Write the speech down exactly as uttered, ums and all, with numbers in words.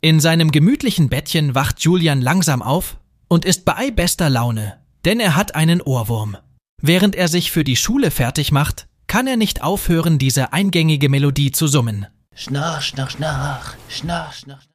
In seinem gemütlichen Bettchen wacht Julian langsam auf und ist bei bester Laune, denn er hat einen Ohrwurm. Während er sich für die Schule fertig macht, kann er nicht aufhören, diese eingängige Melodie zu summen. Schnarch, schnarch, schnarch, schnarch, schnarch.